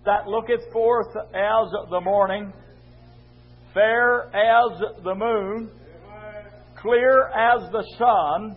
that looketh forth as the morning, fair as the moon, clear as the sun,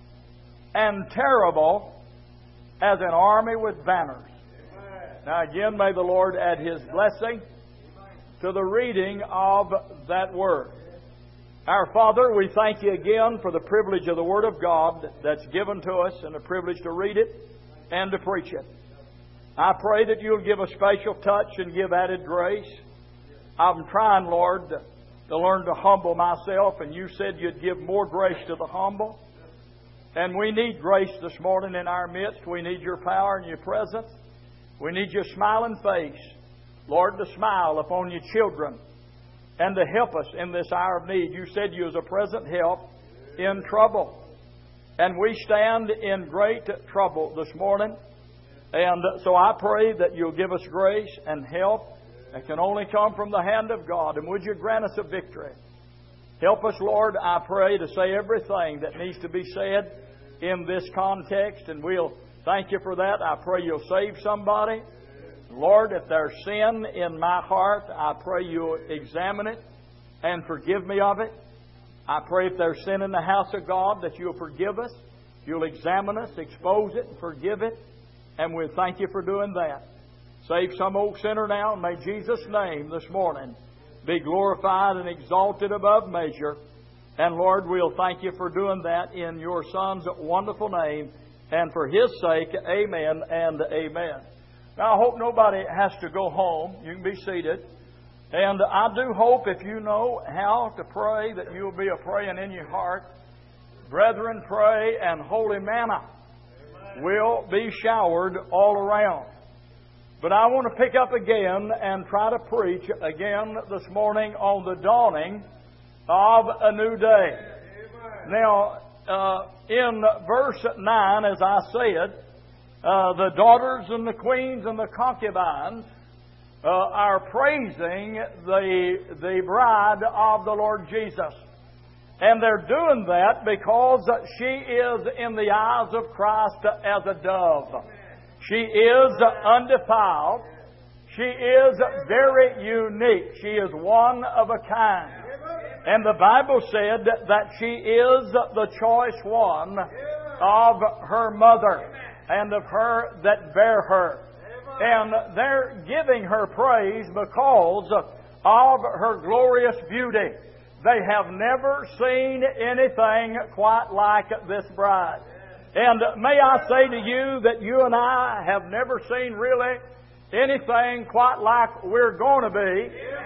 and terrible as an army with banners. Now again, may the Lord add His blessing to the reading of that Word. Our Father, we thank You again for the privilege of the Word of God that's given to us and the privilege to read it and to preach it. I pray that You'll give a special touch and give added grace. I'm trying, Lord, to learn to humble myself, and You said You'd give more grace to the humble. And we need grace this morning in our midst. We need Your power and Your presence. We need Your smiling face, Lord, to smile upon Your children and to help us in this hour of need. You said You was a present help in trouble. And we stand in great trouble this morning. And so I pray that You'll give us grace and help that can only come from the hand of God. And would You grant us a victory? Help us, Lord, I pray, to say everything that needs to be said in this context. And we'll thank You for that. I pray You'll save somebody. Lord, if there's sin in my heart, I pray You'll examine it and forgive me of it. I pray if there's sin in the house of God that You'll forgive us. You'll examine us, expose it, and forgive it. And we'll thank You for doing that. Save some old sinner now, and may Jesus' name this morning be glorified and exalted above measure. And Lord, we'll thank You for doing that in Your Son's wonderful name. And for His sake, amen and amen. Now, I hope nobody has to go home. You can be seated. And I do hope if you know how to pray that you'll be a praying in your heart. Brethren, pray, and holy manna will be showered all around. But I want to pick up again and try to preach again this morning on the dawning of a new day. Now, in verse 9, as I said, the daughters and the queens and the concubines are praising the bride of the Lord Jesus. And they're doing that because she is in the eyes of Christ as a dove. She is undefiled. She is very unique. She is one of a kind. And the Bible said that she is the choice one of her mother and of her that bare her. And they're giving her praise because of her glorious beauty. They have never seen anything quite like this bride. And may I say to you that you and I have never seen really anything quite like we're going to be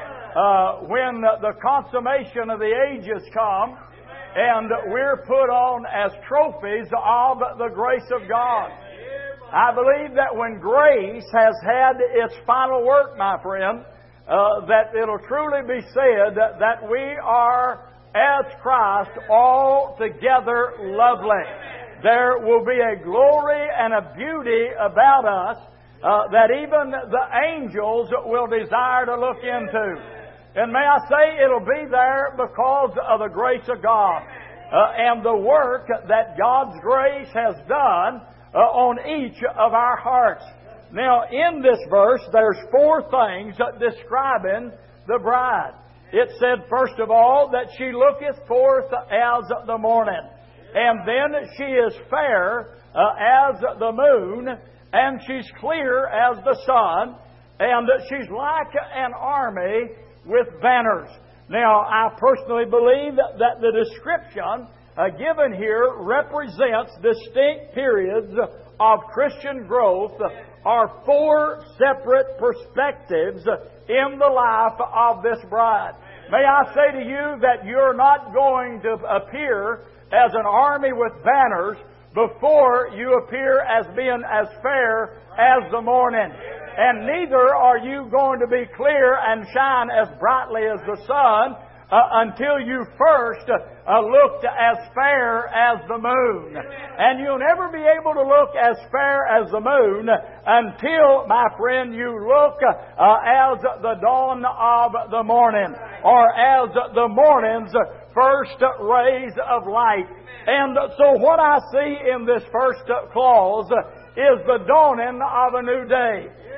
when the consummation of the ages come and we're put on as trophies of the grace of God. I believe that when grace has had its final work, my friend, that it'll truly be said that we are, as Christ, altogether lovely. There will be a glory and a beauty about us that even the angels will desire to look into. And may I say, it'll be there because of the grace of God and the work that God's grace has done on each of our hearts. Now, in this verse, there's four things describing the bride. It said, first of all, that she looketh forth as the morning. And then she is fair as the moon, and she's clear as the sun, and she's like an army with banners. Now, I personally believe that the description given here represents distinct periods of Christian growth, are four separate perspectives in the life of this bride. May I say to you that you're not going to appear as an army with banners before you appear as being as fair as the morning. And neither are you going to be clear and shine as brightly as the sun until you first looked as fair as the moon. And you'll never be able to look as fair as the moon until, my friend, you look as the dawn of the morning, or as the morning's first rays of light. And so what I see in this first clause is the dawning of a new day.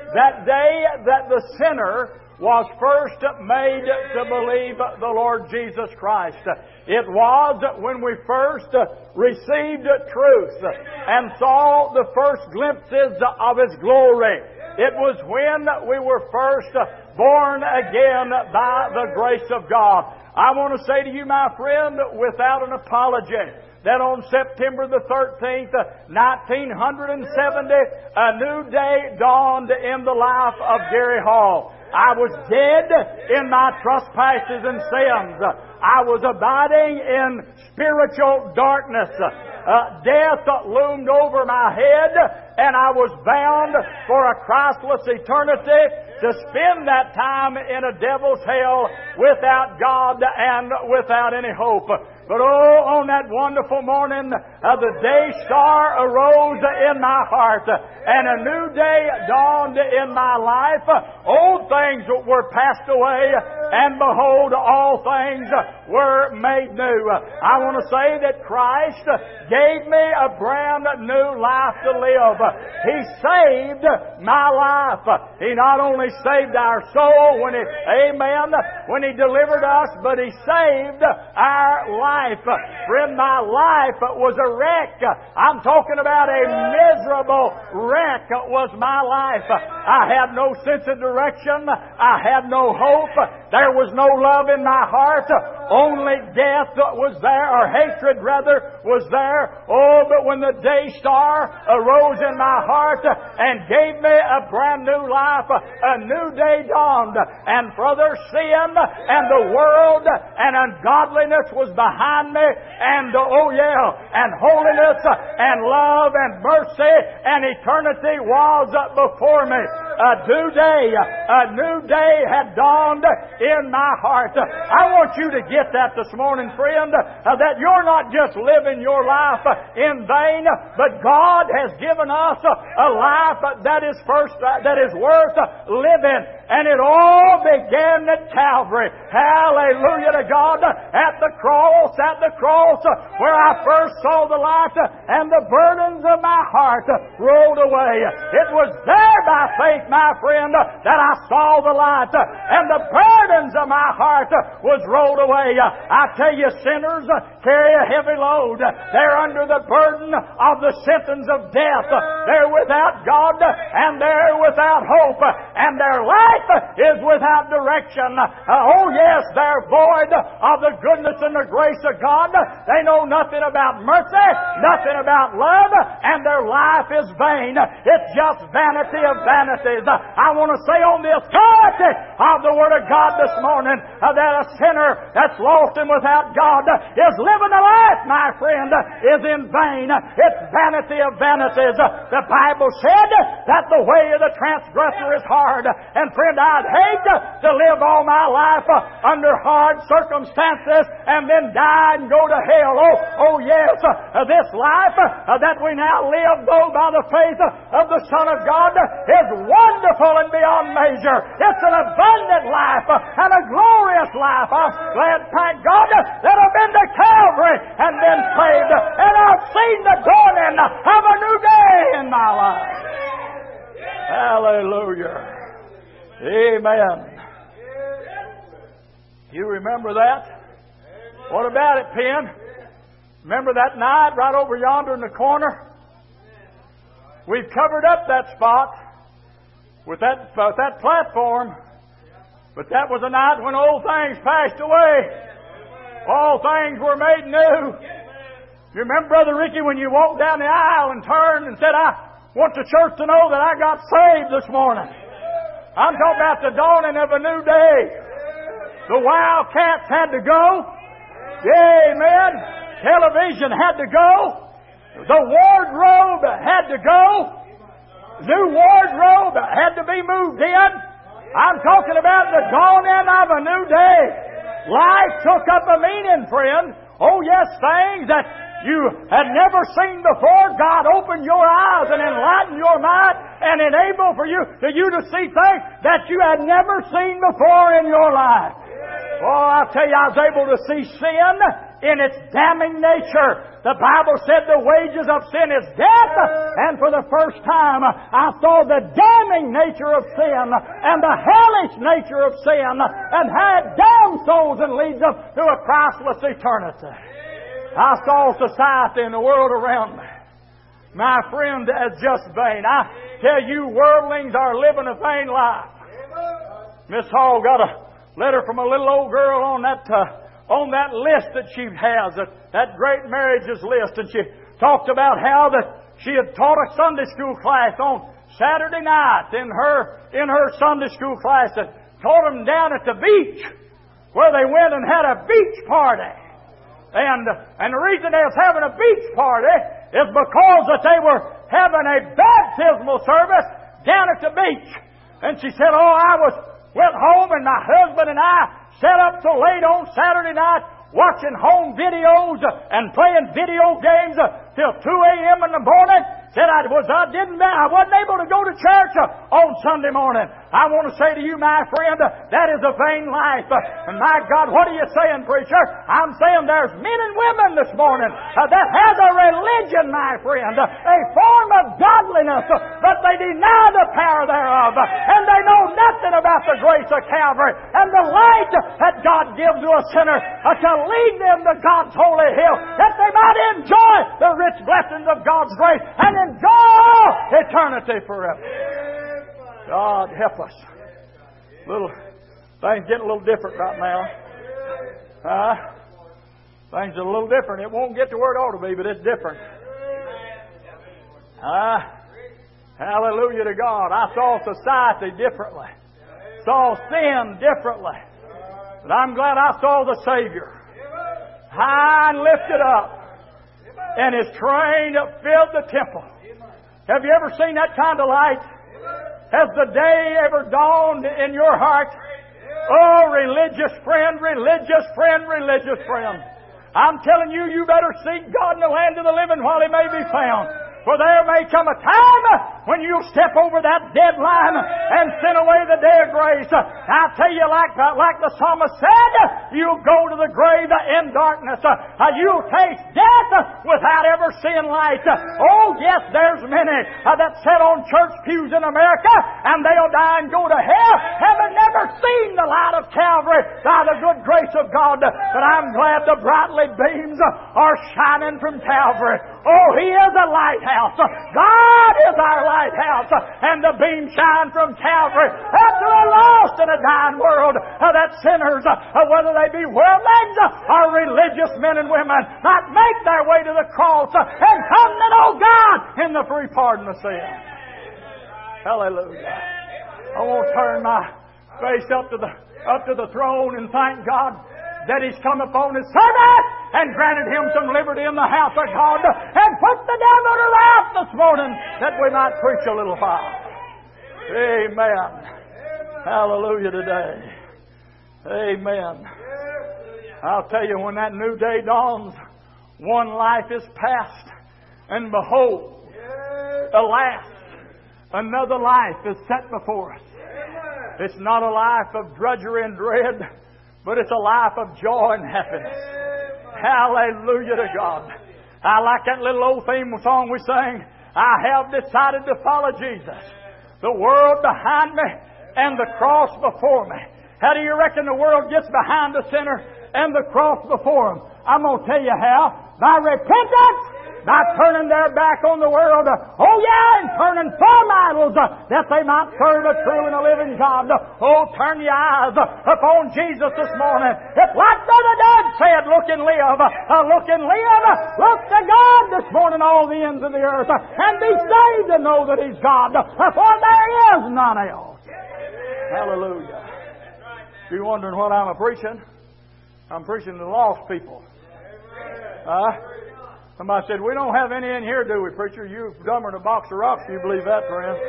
that day that the sinner was first made to believe the Lord Jesus Christ. It was when we first received truth and saw the first glimpses of His glory. It was when we were first born again by the grace of God. I want to say to you, my friend, without an apology, that on September the 13th, 1970, a new day dawned in the life of Gary Hall. I was dead in my trespasses and sins. I was abiding in spiritual darkness. Death loomed over my head, and I was bound for a Christless eternity to spend that time in a devil's hell without God and without any hope. But oh, on that wonderful morning, the day star arose in my heart, and a new day dawned in my life. Old things were passed away, and behold, all things were made new. I want to say that Christ gave me a brand new life to live. He saved my life. He not only saved our soul when He delivered us, but He saved our life. Friend, my life was a wreck. I'm talking about a miserable wreck was my life. I had no sense of direction. I had no hope. There was no love in my heart. Only death was there, or hatred rather, was there. Oh, but when the day star arose in my heart and gave me a brand new life, a new day dawned. And brother, sin and the world and ungodliness was behind me. And and holiness and love and mercy and eternity was before me. A new day had dawned in my heart. I want you to get that this morning, friend, that you're not just living your life in vain, but God has given us a life that is worth living. And it all began at Calvary. Hallelujah to God. At the cross, where I first saw the light, and the burdens of my heart rolled away. It was there by faith, my friend, that I saw the light, and the burdens of my heart was rolled away. I tell you, sinners carry a heavy load. They're under the burden of the sentence of death. They're without God, and they're without hope, and their life is without direction. Oh yes, they're void of the goodness and the grace of God. They know nothing about mercy, nothing about love, and their life is vain. It's just vanity of vanities. I want to say on the authority of the Word of God this morning that a sinner that's lost and without God is living a life, my friend, is in vain. It's vanity of vanities. The Bible said that the way of the transgressor is hard. And friend, I'd hate to live all my life under hard circumstances and then die and go to hell. Oh yes, this life that we now live, though by the faith of the Son of God, is wonderful and beyond measure. It's an abundant life and a glorious life. I'm glad, thank God, that I've been to Calvary and been saved, and I've seen the dawning of a new day in my life. Hallelujah. Amen. You remember that? What about it, Penn? Remember that night right over yonder in the corner? We've covered up that spot with that platform, but that was a night when old things passed away. All things were made new. You remember, Brother Ricky, when you walked down the aisle and turned and said, "I want the church to know that I got saved this morning." I'm talking about the dawning of a new day. The Wildcats had to go. Amen. Television had to go. The wardrobe had to go. New wardrobe had to be moved in. I'm talking about the dawning of a new day. Life took up a meaning, friend. Oh yes, things that you had never seen before. God opened your eyes and enlightened your mind and enabled for you to see things that you had never seen before in your life. Oh, I tell you, I was able to see sin in its damning nature. The Bible said the wages of sin is death. And for the first time, I saw the damning nature of sin and the hellish nature of sin and how it damns souls and leads them to a Christless eternity. I saw society and the world around me. My friend, is just vain. I tell you, worldlings are living a vain life. Miss Hall got a letter from a little old girl on that list that she has, that great marriages list, and she talked about how that she had taught a Sunday school class on Saturday night in her Sunday school class, and taught them down at the beach where they went and had a beach party. And the reason they was having a beach party is because that they were having a baptismal service down at the beach. And she said, went home and my husband and I sat up till late on Saturday night watching home videos and playing video games till 2 a.m. in the morning. Said I wasn't able to go to church on Sunday morning. I want to say to you, my friend, that is a vain life. And my God, what are you saying, preacher? I'm saying there's men and women this morning that has a religion, my friend, a form of godliness, but they deny the power thereof. And they know nothing about the grace of Calvary and the light that God gives to a sinner to lead them to God's holy hill, that they might enjoy the rich blessings of God's grace and enjoy eternity forever. God help us. Things getting a little different right now. Things are a little different. It won't get to where it ought to be, but it's different. Hallelujah to God. I saw society differently. Saw sin differently. But I'm glad I saw the Savior. High and lifted up. And His train filled the temple. Have you ever seen that kind of light? Has the day ever dawned in your heart? Oh, religious friend, religious friend, religious friend. I'm telling you, you better seek God in the land of the living while He may be found. For there may come a time when you'll step over that deadline and send away the day of grace. I tell you, like the psalmist said, you'll go to the grave in darkness. You'll taste death without ever seeing light. Oh, yes, there's many that sit on church pews in America, and they'll die and go to hell, having never seen the light of Calvary by the good grace of God. But I'm glad the brightly beams are shining from Calvary. Oh, He is a lighthouse. God is our lighthouse, and the beam shine from Calvary after a lost and a dying world, that sinners, whether they be worldlings or religious men and women, might make their way to the cross and come to know God in the free pardon of sin. Hallelujah. I want to turn my face up to the throne and thank God that He's come upon His servant and granted him some liberty in the house of God and put the devil to wrath this morning that we might preach a little while. Amen. Hallelujah today. Amen. I'll tell you, when that new day dawns, one life is past, and behold, alas, another life is set before us. It's not a life of drudgery and dread, but it's a life of joy and happiness. Hallelujah to God. I like that little old theme song we sang. I have decided to follow Jesus. The world behind me and the cross before me. How do you reckon the world gets behind the sinner and the cross before him? I'm going to tell you how. By repentance. By turning their back on the world, and turning from idols, that they might serve a true and a living God. Oh, turn your eyes upon Jesus this morning. It's like Brother Doug said, look and live. Look and live. Look to God this morning, all the ends of the earth, and be saved and know that He's God, for there is none else. Hallelujah. If you're wondering what I'm preaching, I'm preaching to lost people. Somebody said, we don't have any in here, do we, preacher? You're dumber than a box of rocks if you believe that, friend.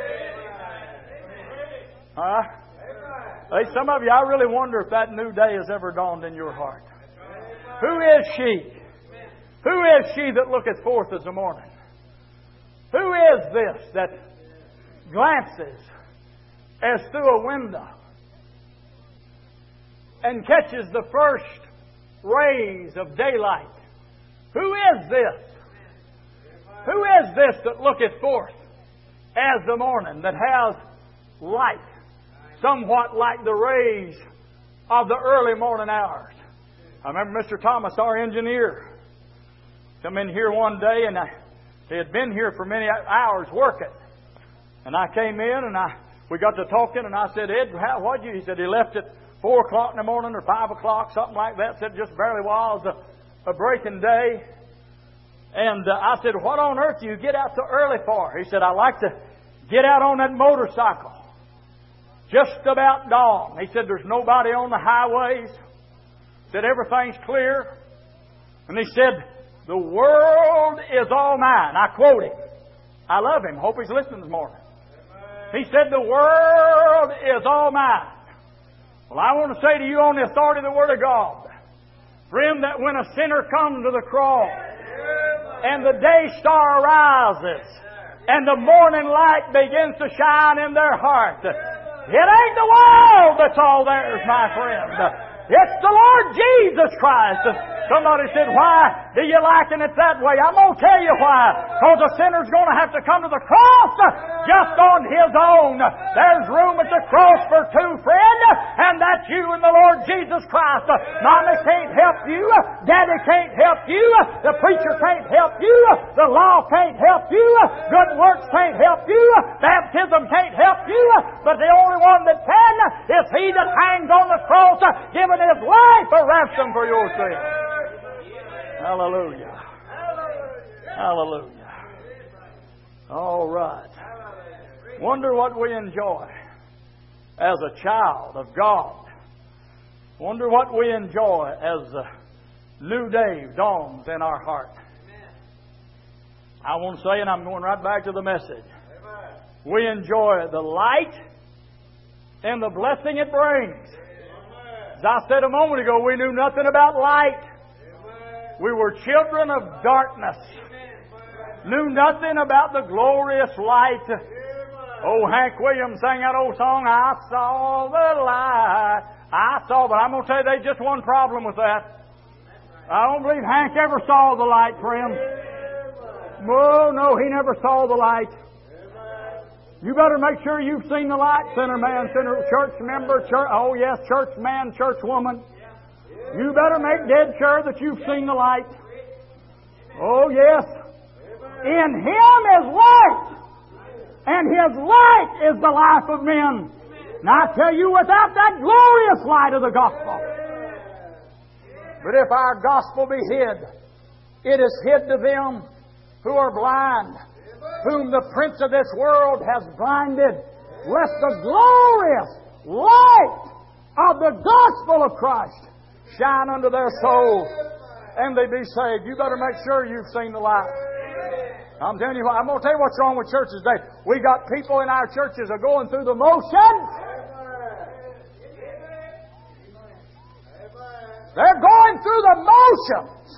Hey, some of you, I really wonder if that new day has ever dawned in your heart. Who is she? Who is she that looketh forth as the morning? Who is this that glances as through a window and catches the first rays of daylight. Who is this? Who is this that looketh forth as the morning, that has light, somewhat like the rays of the early morning hours? I remember Mr. Thomas, our engineer, come in here one day, and he had been here for many hours working. And I came in, and we got to talking, and I said, Ed, what'd you? He said he left at 4 o'clock in the morning or 5 o'clock, something like that. Said just barely was a breaking day. And I said, what on earth do you get out so early for? He said, I like to get out on that motorcycle just about dawn. He said, there's nobody on the highways. He said, everything's clear. And he said, the world is all mine. I quote him. I love him. Hope he's listening this morning. He said, the world is all mine. Well, I want to say to you on the authority of the Word of God, friend, that when a sinner comes to the cross and the day star rises and the morning light begins to shine in their heart, it ain't the world that's all theirs, my friend. It's the Lord Jesus Christ. Somebody said, why do you liken it that way? I'm going to tell you why. Because a sinner's going to have to come to the cross just on his own. There's room at the cross for two, friend, and that's you and the Lord Jesus Christ. Mommy can't help you. Daddy can't help you. The preacher can't help you. The law can't help you. Good works can't help you. Baptism can't help you. But the only one that can is He that hangs on the cross, giving His life a ransom for your sins. Hallelujah. Hallelujah. All right. Wonder what we enjoy as a child of God. Wonder what we enjoy as the new day dawns in our heart. I want to say, and I'm going right back to the message, we enjoy the light and the blessing it brings. As I said a moment ago, we knew nothing about light. We were children of darkness. Knew nothing about the glorious light. Oh, Hank Williams sang that old song, I saw the light. I saw, but I'm going to tell you, there's just one problem with that. I don't believe Hank ever saw the light, friend. No, he never saw the light. You better make sure you've seen the light, sinner man, sinner, church member, church man, church woman. You better make dead sure that you've seen the light. Oh, yes. In Him is light. And His light is the life of men. Now I tell you, without that glorious light of the gospel. But if our gospel be hid, it is hid to them who are blind, whom the prince of this world has blinded, lest the glorious light of the gospel of Christ shine unto their souls, and they be saved. You better make sure you've seen the light. I'm telling you what, I'm going to tell you what's wrong with churches today. We got people in our churches are going through the motions. They're going through the motions.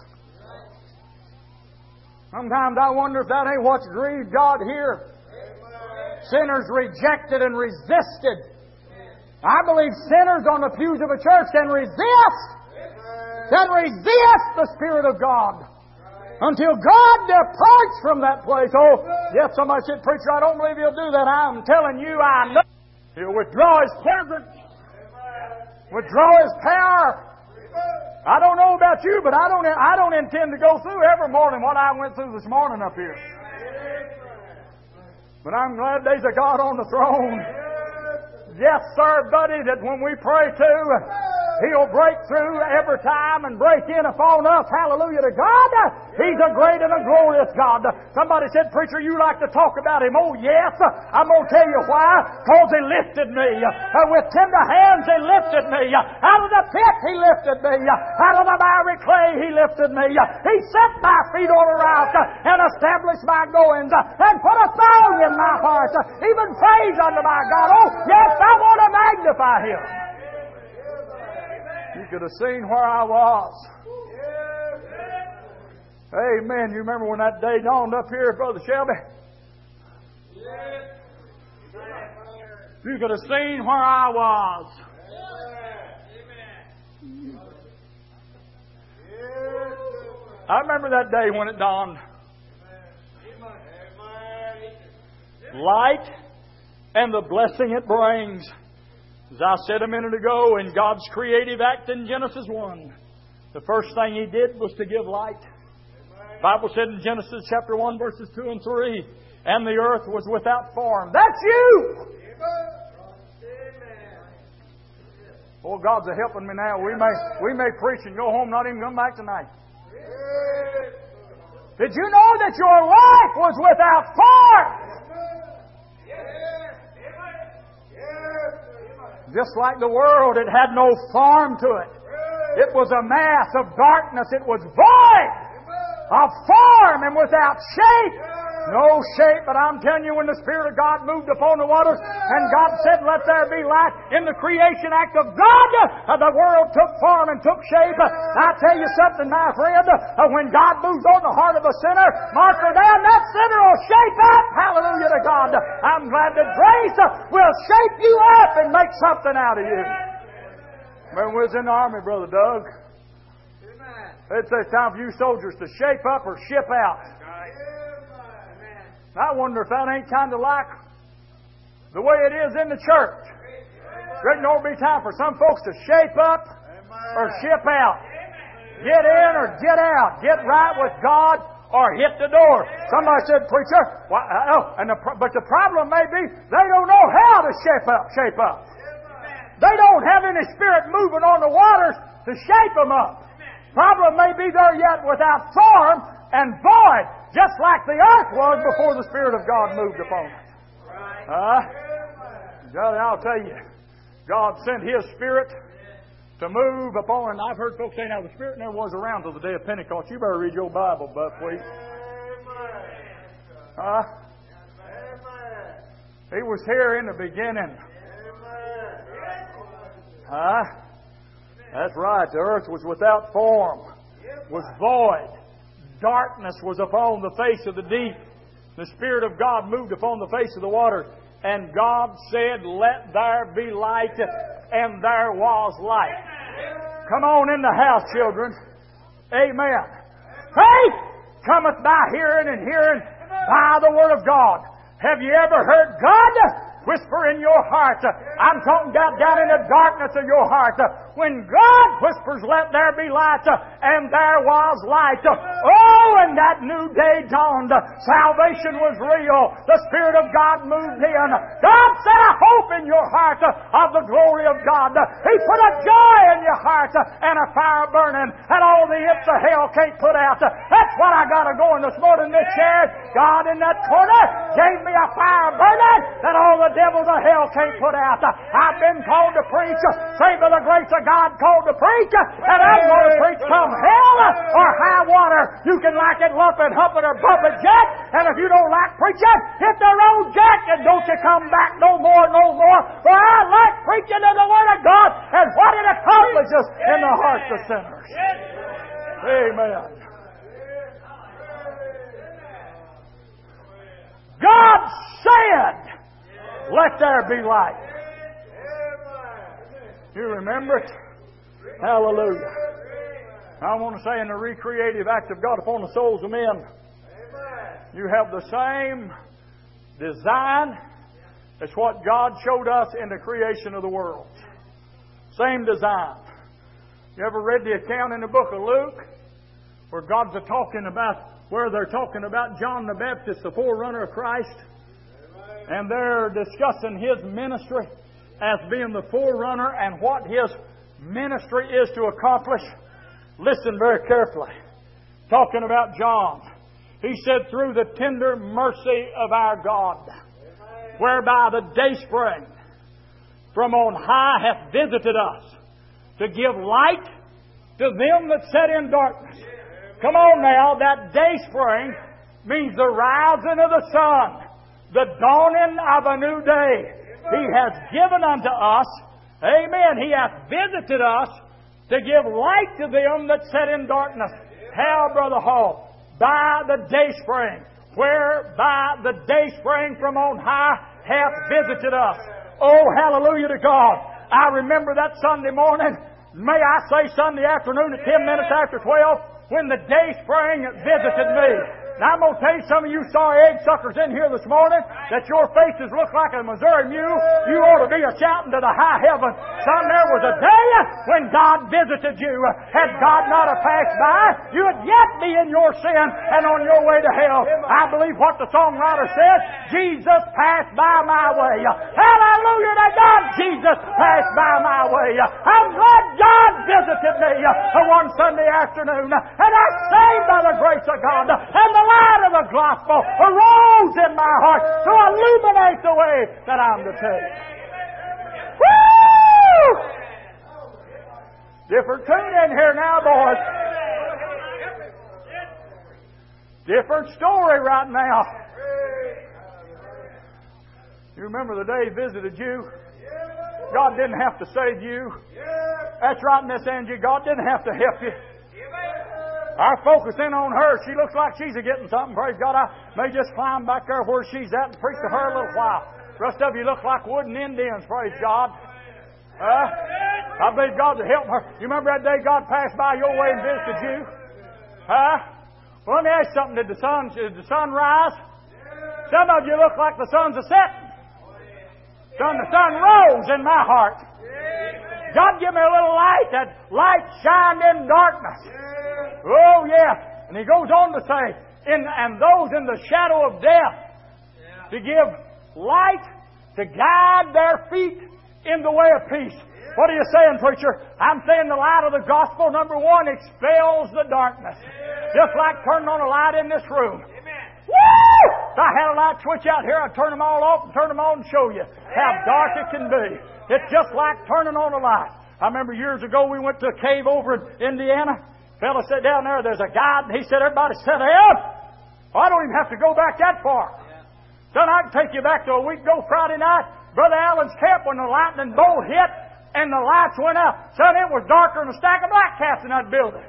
Sometimes I wonder if that ain't what's grieved God here. Sinners rejected and resisted. I believe sinners on the pews of a church can resist the Spirit of God until God departs from that place. Oh, yes, somebody said, preacher, I don't believe He'll do that. I'm telling you, I know He'll withdraw His presence, withdraw His power. I don't know about you, but I don't intend to go through every morning what I went through this morning up here. But I'm glad there's a God on the throne. Yes, sir, buddy, that when we pray too, He'll break through every time and break in upon us. Hallelujah to God. He's a great and a glorious God. Somebody said, preacher, you like to talk about Him. Oh, yes. I'm going to tell you why. Because He lifted me. With tender hands He lifted me. Out of the pit He lifted me. Out of the miry clay He lifted me. He set my feet on a rock and established my goings and put a song in my heart. Even praise unto my God. Oh, yes, I want to magnify Him. You could have seen where I was. Amen. You remember when that day dawned up here, Brother Shelby? You could have seen where I was. I remember that day when it dawned. Light and the blessing it brings. As I said a minute ago, in God's creative act in Genesis 1, the first thing He did was to give light. The Bible said in Genesis chapter 1, verses 2 and 3, and the earth was without form. That's you! Oh, God's a helping me now. We may preach and go home, not even come back tonight. Did you know that your life was without form? Just like the world, it had no form to it. It was a mass of darkness. It was void of form and without shape. No shape, but I'm telling you, when the Spirit of God moved upon the waters and God said, let there be light, in the creation act of God, the world took form and took shape. I tell you something, my friend, when God moves on the heart of a sinner, mark her down, that sinner will shape up. Hallelujah to God. I'm glad that grace will shape you up and make something out of you. When we was in the army, Brother Doug, they'd say it's time for you soldiers to shape up or ship out. I wonder if that ain't kind of like the way it is in the church. Reckon there will be time for some folks to shape up or ship out. Get in or get out. Get right with God or hit the door. Somebody said, preacher, but the problem may be they don't know how to shape up. They don't have any Spirit moving on the waters to shape them up. Problem may be they're yet without form and void, just like the earth was before the Spirit of God moved upon it. I'll tell you, God sent His Spirit to move upon, and I've heard folks say, now the Spirit never was around till the day of Pentecost. You better read your Bible, bud, please. He was here in the beginning. That's right. The earth was without form, was void. Darkness was upon the face of the deep. The Spirit of God moved upon the face of the water. And God said, let there be light. And there was light. Come on in the house, children. Amen. Faith cometh by hearing, and hearing by the Word of God. Have you ever heard God whisper in your heart? I'm talking about down in the darkness of your heart. When God whispers, let there be light, and there was light. Oh, and that new day dawned. Salvation was real. The Spirit of God moved in. God set a hope in your heart of the glory of God. He put a joy in your heart and a fire burning, and all the imps of hell can't put out. That's what I got going this morning, Miss Sharon. God in that corner gave me a fire burning that all the devils of hell can't put out. I've been called to preach, saved by the grace of God, called to preach, and I'm going to preach come hell or high water. You can like it, lump it, hump it, or bump it, Jack. And if you don't like preaching, hit the road, Jack, and don't you come back no more. For I like preaching of the Word of God and what it accomplishes in the hearts of sinners. Amen. God said, let there be light. You remember it? Hallelujah. I want to say in the recreative act of God upon the souls of men, you have the same design as what God showed us in the creation of the world. Same design. You ever read the account in the book of Luke where they're talking about John the Baptist, the forerunner of Christ, and they're discussing his ministry as being the forerunner and what his ministry is to accomplish? Listen very carefully. Talking about John. He said, through the tender mercy of our God, whereby the dayspring from on high hath visited us, to give light to them that sat in darkness. Come on now, that dayspring means the rising of the sun, the dawning of a new day. He has given unto us, amen, He hath visited us to give light to them that sat in darkness. How, Brother Hall? By the dayspring, whereby the dayspring from on high hath visited us. Oh, hallelujah to God. I remember that Sunday morning, may I say Sunday afternoon at 10 minutes after 12, when the day spring visited me. Now I'm going to tell you, some of you sorry egg suckers in here this morning, that your faces look like a Missouri mule. You ought to be shouting to the high heaven. Son, there was a day when God visited you. Had God not have passed by, you would yet be in your sin and on your way to hell. I believe what the songwriter said, Jesus passed by my way. Hallelujah to God, Jesus passed by my way. I'm glad God visited me one Sunday afternoon, and I saved by the grace of God. And the light of the gospel arose in my heart to illuminate the way that I'm to take. Woo! Different tune in here now, boys. Different story right now. You remember the day He visited you? God didn't have to save you. That's right, Miss Angie. God didn't have to help you. Our focus in on her. She looks like she's getting something. Praise God. I may just climb back there where she's at and preach to her a little while. The rest of you look like wooden Indians. Praise God. I believe God to help her. You remember that day God passed by your way and visited you? Well, let me ask you something. Did the sun rise? Some of you look like the sun's a setting. The sun rose in my heart. God give me a little light. That light shined in darkness. Oh, yeah. And He goes on to say, and those in the shadow of death, to give light to guide their feet in the way of peace. What are you saying, preacher? I'm saying the light of the gospel, number one, expels the darkness. Just like turning on a light in this room. Woo! If I had a light switch out here, I'd turn them all off and turn them on and show you how dark it can be. It's just like turning on a light. I remember years ago we went to a cave over in Indiana. Fellow sat down there, there's a guide, and he said, everybody sit down. I don't even have to go back that far. Son, I can take you back to a week ago Friday night, Brother Allen's camp, when the lightning bolt hit and the lights went out. Son, it was darker than a stack of black cats in that building.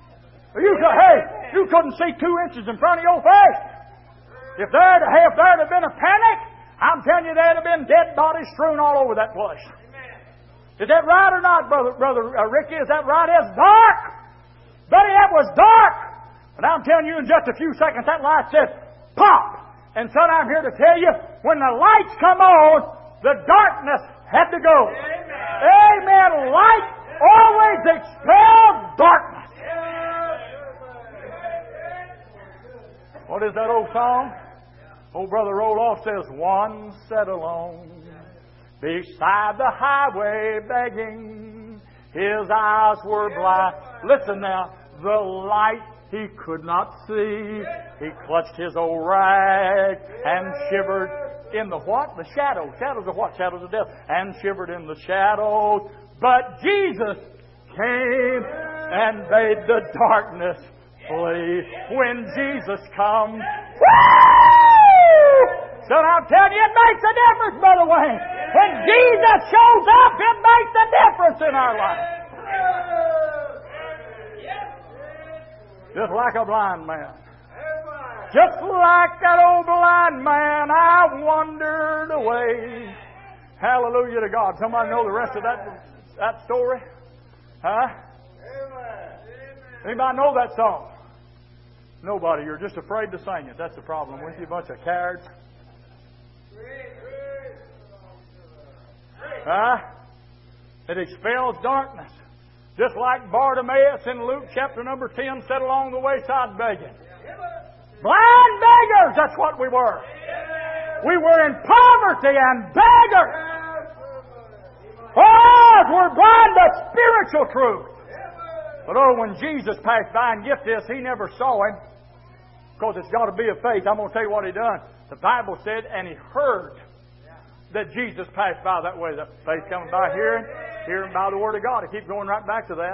You couldn't see 2 inches in front of your face. If there'd have been a panic, I'm telling you, there'd have been dead bodies strewn all over that place. Is that right or not, Brother Ricky? Is that right? It's dark. Buddy, that was dark. But I'm telling you, in just a few seconds, that light said, pop. And son, I'm here to tell you, when the lights come on, the darkness had to go. Amen. Light always expels darkness. What is that old song? Old Brother Roloff says, one sat alone beside the highway begging. His eyes were blind. Listen now. The light he could not see. He clutched his old rag and shivered in the what? The shadows. Shadows of what? Shadows of death. And shivered in the shadows. But Jesus came and made the darkness flee. When Jesus comes, woo! So I'm telling you, it makes a difference, Brother Wayne. When Jesus shows up, it makes a difference in our life. Just like a blind man. Just like that old blind man, I wandered away. Hallelujah to God. Somebody know the rest of that story? Huh? Anybody know that song? Nobody. You're just afraid to sing it. That's the problem with you, bunch of cowards. Huh? It expels darkness. Just like Bartimaeus in Luke chapter number 10 sat along the wayside begging. Blind beggars, that's what we were. We were in poverty and beggars. Oh, we're blind to spiritual truth. But when Jesus passed by, and get this, He never saw Him, because it's got to be of faith. I'm going to tell you what He done. The Bible said, and He heard that Jesus passed by that way. That faith coming by hearing by the Word of God. I keep going right back to that.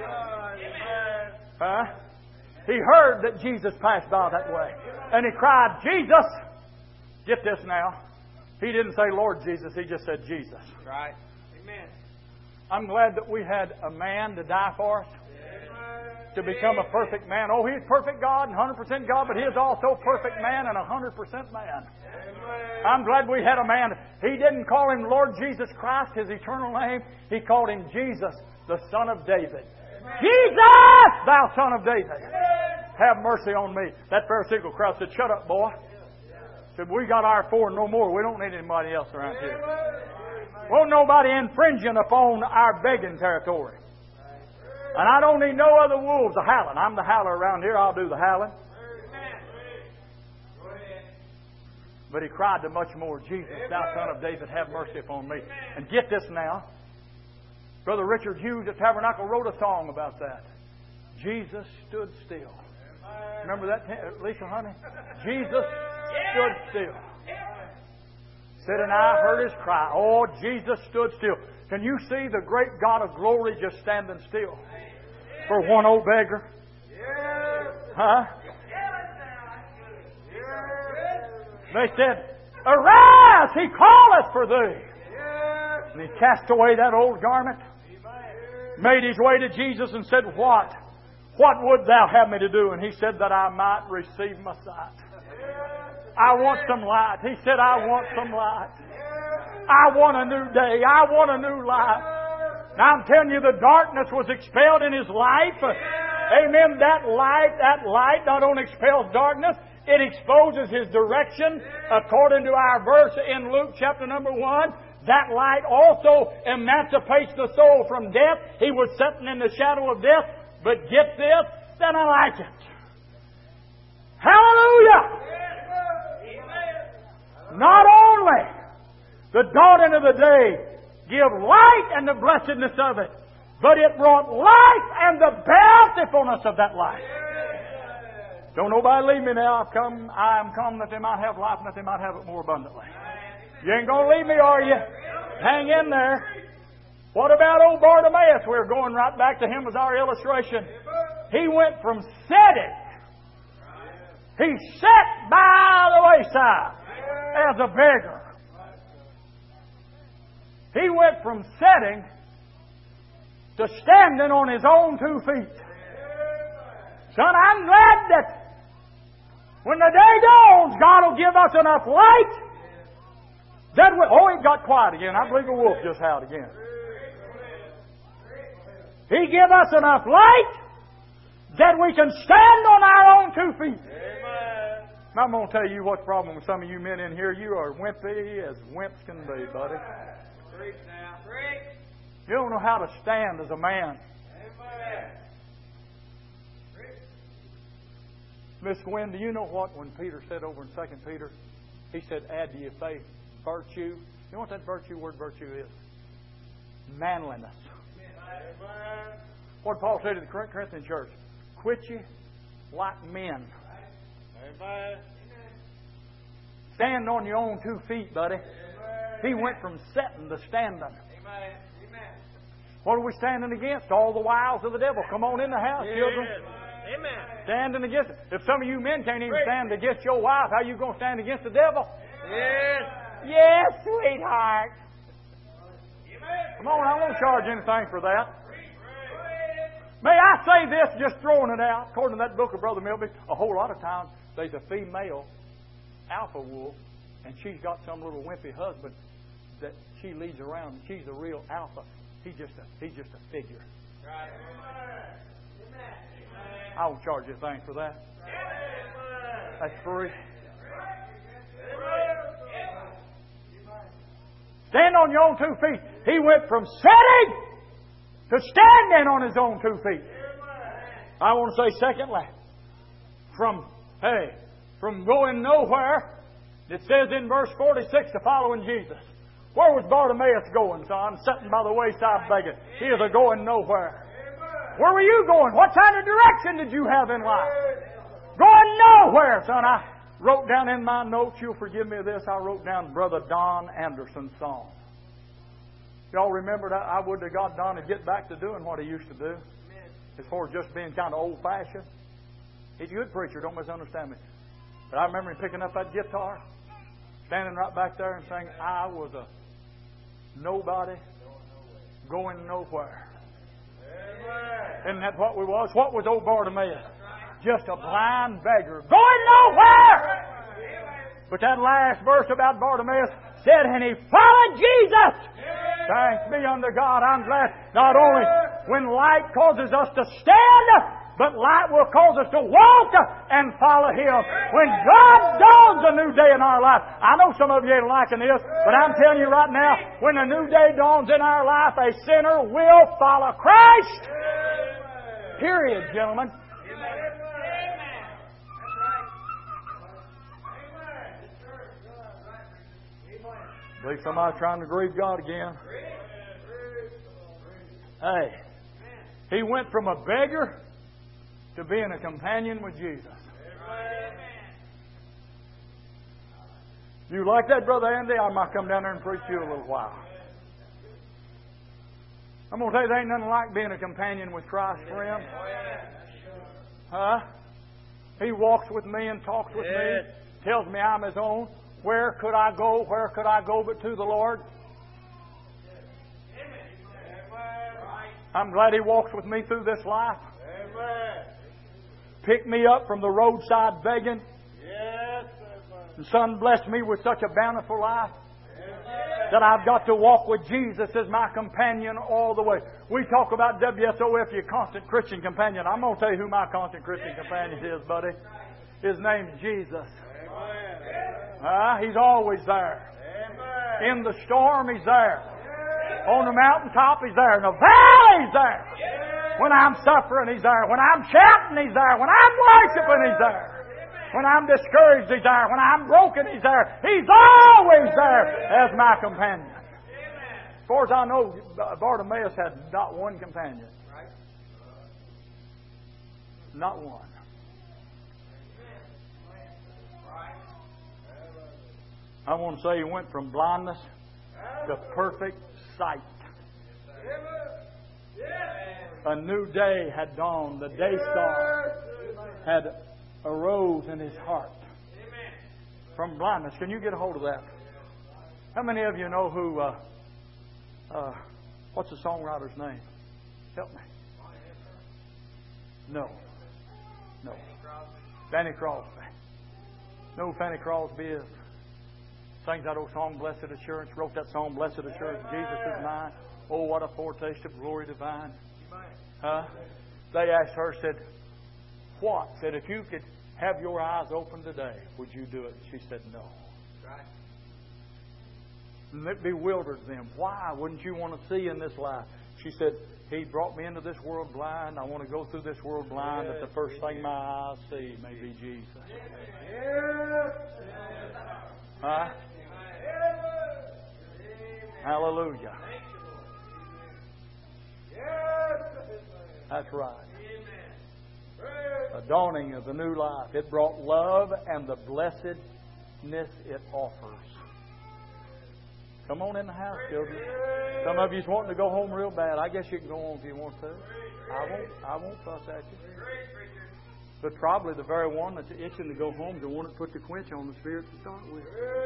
He heard that Jesus passed by that way. And he cried, Jesus! Get this now. He didn't say Lord Jesus, he just said Jesus. Right. Amen. I'm glad that we had a man to die for us. To become a perfect man. Oh, He's perfect God and 100% God, but He is also perfect man and 100% man. I'm glad we had a man. He didn't call Him Lord Jesus Christ, His eternal name. He called Him Jesus, the Son of David. Jesus, thou Son of David, have mercy on me. That Pharisaical crowd said, shut up, boy. Said, we got our four and no more. We don't need anybody else around here. Won't nobody infringing upon our begging territory. And I don't need no other wolves a howling. I'm the howler around here. I'll do the howling. But he cried to much more, Jesus, thou Son of David, have mercy upon me. And get this now. Brother Richard Hughes at Tabernacle wrote a song about that. Jesus stood still. Remember that, Lisa, honey? Jesus stood still. Said, and I heard his cry. Oh, Jesus stood still. Can you see the great God of glory just standing still for one old beggar? Huh? They said, arise, he calleth for thee. And he cast away that old garment, made his way to Jesus and said, what? What would thou have me to do? And he said, that I might receive my sight. I want some light. He said, I want some light. I want a new day. I want a new life. Now I'm telling you, the darkness was expelled in his life. Amen. That light not only expels darkness, it exposes his direction. According to our verse in Luke chapter number 1, that light also emancipates the soul from death. He was sitting in the shadow of death. But get this, then I like it. Hallelujah! Not only the dawning of the day give light and the blessedness of it, but it brought life and the bountifulness of that life. Don't nobody leave me now. I am come that they might have life and that they might have it more abundantly. You ain't going to leave me, are you? Hang in there. What about old Bartimaeus? We're going right back to him as our illustration. He went from sitting. He sat by the wayside as a beggar. He went from sitting to standing on his own 2 feet. Son, I'm glad that when the day dawns, God will give us enough light that it got quiet again. I believe a wolf just howled again. He give us enough light that we can stand on our own 2 feet. Amen. I'm going to tell you what's the problem with some of you men in here. You are wimpy as wimps can be, buddy. You don't know how to stand as a man. Miss Gwen, do you know what when Peter said over in 2 Peter, he said, add to your faith virtue. You know what that word virtue is? Manliness. What did Paul say to the Corinthian church? Quit ye like men. Stand on your own 2 feet, buddy. He went from sitting to standing. What are we standing against? All the wiles of the devil. Come on in the house, children. Amen. Standing against it. If some of you men can't even stand against your wife, how are you going to stand against the devil? Yes. Yes, sweetheart. Come on, I won't charge anything for that. May I say this, just throwing it out, according to that book of Brother Milby, a whole lot of times there's a female alpha wolf, and she's got some little wimpy husband that she leads around. She's the real alpha. He's just a figure. Right. I won't charge you a thing for that. That's free. Stand on your own 2 feet. He went from sitting to standing on his own 2 feet. I want to say secondly, from going nowhere, it says in verse 46 to following Jesus. Where was Bartimaeus going, son? Sitting by the wayside begging. He is a going nowhere. Where were you going? What kind of direction did you have in life? Going nowhere, son. I wrote down in my notes, you'll forgive me of this, I wrote down Brother Don Anderson's song. Y'all remember that? I would to God Don would get back to doing what he used to do. As far as just being kind of old-fashioned. He's a good preacher, don't misunderstand me. But I remember him picking up that guitar, standing right back there and saying, I was a nobody going nowhere. Isn't that what we was? What was old Bartimaeus? Just a blind beggar going nowhere. But that last verse about Bartimaeus said, and he followed Jesus. Thanks be unto God. I'm glad not only when light causes us to stand, but light will cause us to walk and follow Him. When God dawns a new day in our life, I know some of you ain't liking this, but I'm telling you right now, when a new day dawns in our life, a sinner will follow Christ. Period, gentlemen. I believe somebody's trying to grieve God again. Hey, he went from a beggar to being a companion with Jesus. You like that, Brother Andy? I might come down there and preach to you a little while. I'm going to tell you, there ain't nothing like being a companion with Christ, friend. Huh? He walks with me and talks with me, tells me I'm His own. Where could I go? Where could I go but to the Lord? I'm glad He walks with me through this life. Picked me up from the roadside begging. And Son blessed me with such a bountiful life that I've got to walk with Jesus as my companion all the way. We talk about WSOF, your constant Christian companion. I'm going to tell you who my constant Christian companion is, buddy. His name's Jesus. He's always there. In the storm, He's there. On the mountaintop, He's there. In the valley, He's there. When I'm suffering, He's there. When I'm shouting, He's there. When I'm worshiping, He's there. When I'm discouraged, He's there. When I'm broken, He's there. He's always there as my companion. As far as I know, Bartimaeus had not one companion. Not one. I want to say he went from blindness to perfect sight. A new day had dawned. The day star had arose in his heart. From blindness. Can you get a hold of that? How many of you know who... what's the songwriter's name? Help me. No. Fanny Crosby. No, Fanny Crosby is. Sings that old song, Blessed Assurance. Wrote that song, Blessed Assurance, Jesus is mine. Oh, what a foretaste of glory divine. They asked her, said, what? Said, if you could have your eyes open today, would you do it? She said, no. And it bewildered them. Why wouldn't you want to see in this life? She said, He brought me into this world blind. I want to go through this world blind that the first thing my eyes see may be Jesus. Hallelujah. That's right. The dawning of the new life. It brought love and the blessedness it offers. Come on in the house, children. Some of you's wanting to go home real bad. I guess you can go home if you want to. I won't fuss at you. But probably the very one that's itching to go home is the one that put the quench on the Spirit to start with.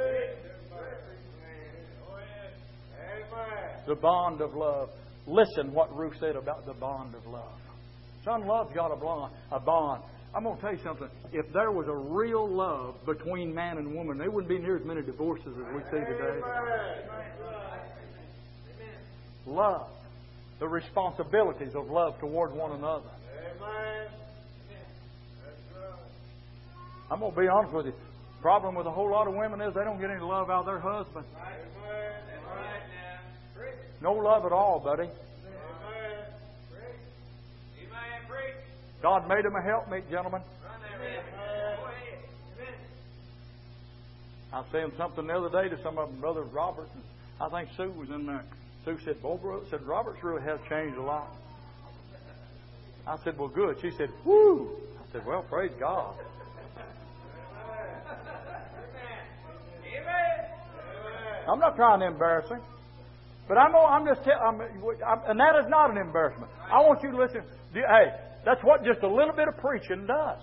The bond of love. Listen what Ruth said about the bond of love. Son, love's got a bond. I'm going to tell you something. If there was a real love between man and woman, there wouldn't be near as many divorces as we see today. Love. The responsibilities of love toward one another. I'm going to be honest with you. The problem with a whole lot of women is they don't get any love out of their husband. No love at all, buddy. God made him a helpmate, gentlemen. I was saying something the other day to some of them, Brother Robert, and I think Sue was in there. Sue said, "Boy, bro," said, "Robert's really has changed a lot." I said, "Well, good." She said, "Whoo!" I said, "Well, praise God." I'm not trying to embarrass him, but I'm just telling, and that is not an embarrassment. I want you to listen. Hey, that's what just a little bit of preaching does.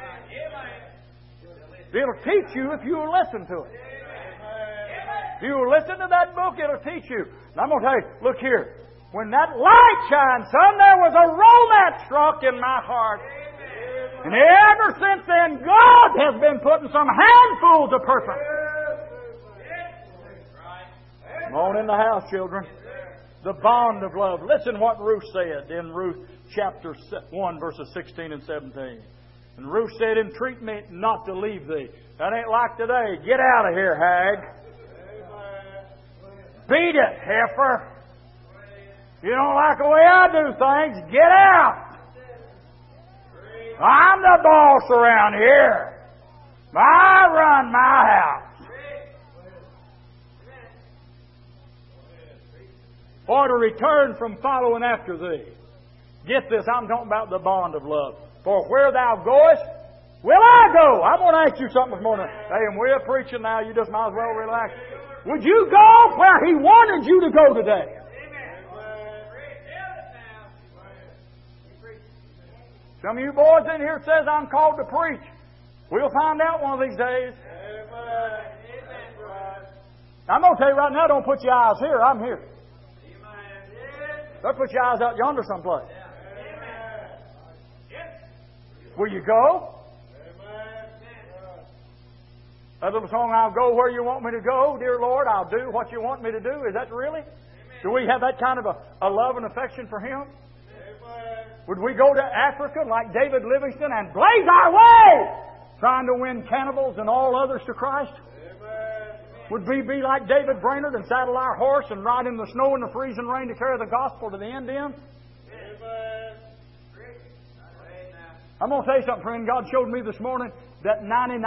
It'll teach you if you will listen to it. If you will listen to that book, it'll teach you. And I'm going to tell you, look here. When that light shines, son, there was a romance struck in my heart. And ever since then, God has been putting some handfuls of purpose. Come on in the house, children. the bond of love. Listen what Ruth said in Ruth chapter 1, verses 16 and 17. And Ruth said, "Entreat me not to leave thee." That ain't like today. Get out of here, hag. Beat it, heifer. You don't like the way I do things, get out. I'm the boss around here. I run my house. Or to return from following after thee. Get this, I'm talking about the bond of love. For where thou goest, will I go? I'm going to ask you something this morning. Hey, and we're preaching now, you just might as well relax. Would you go where He wanted you to go today? Some of you boys in here says I'm called to preach. We'll find out one of these days. I'm going to tell you right now, don't put your eyes here. I'm here. Don't put your eyes out yonder someplace. Will you go? That little song, "I'll go where you want me to go, dear Lord, I'll do what you want me to do." Is that really? Do we have that kind of a love and affection for Him? Would we go to Africa like David Livingstone and blaze our way, trying to win cannibals and all others to Christ? Would we be like David Brainerd and saddle our horse and ride in the snow and the freezing rain to carry the gospel to the Indians? I'm going to tell you something, friend. God showed me this morning that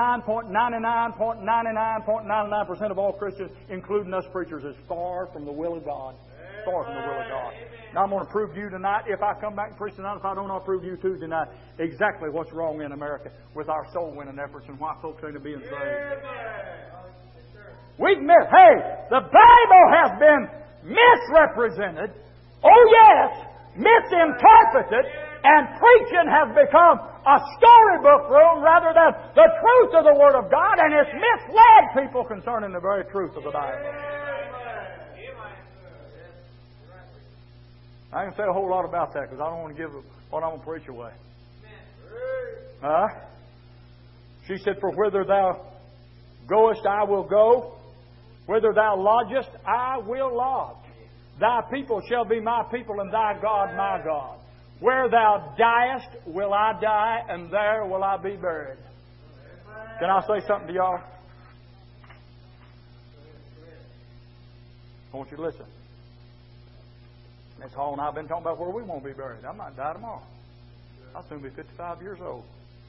99.99.99.99% of all Christians, including us preachers, is far from the will of God. Far from the will of God. Now I'm going to prove to you tonight, if I come back and preach tonight, if I don't, I'll prove to you Tuesday night exactly what's wrong in America with our soul winning efforts and why folks ain't being saved. We've missed. Hey, the Bible has been misrepresented. Oh yes, misinterpreted, and preaching has become a storybook room rather than the truth of the Word of God, and it's misled people concerning the very truth of the Bible. I can say a whole lot about that because I don't want to give what I'm going to preach away. She said, "For whither thou goest, I will go. Whither thou lodgest, I will lodge. Thy people shall be my people, and thy God my God. Where thou diest, will I die, and there will I be buried." Can I say something to y'all? I want you to listen. Miss Hall and I have been talking about where we want to be buried. I might die tomorrow. I'll soon be 55 years old.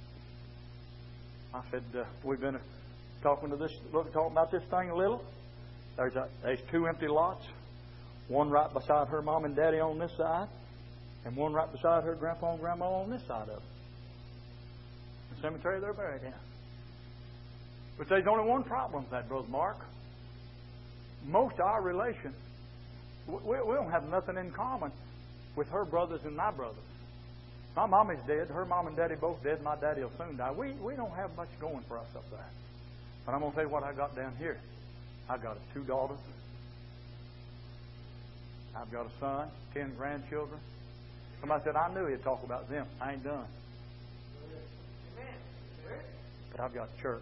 I said, we've been talking about this thing a little. There's 2 empty lots. One right beside her mom and daddy on this side, and one right beside her grandpa and grandma on this side of it. The cemetery they're buried in. But there's only one problem with that, Brother Mark. Most of our relations, we don't have nothing in common with her brothers and my brothers. My mommy's dead. Her mom and daddy both dead. My daddy will soon die. We don't have much going for us up there. But I'm going to tell you what I got down here. I got 2 daughters. I've got a son, 10 grandchildren. Somebody said, I knew he'd talk about them. I ain't done. But I've got church.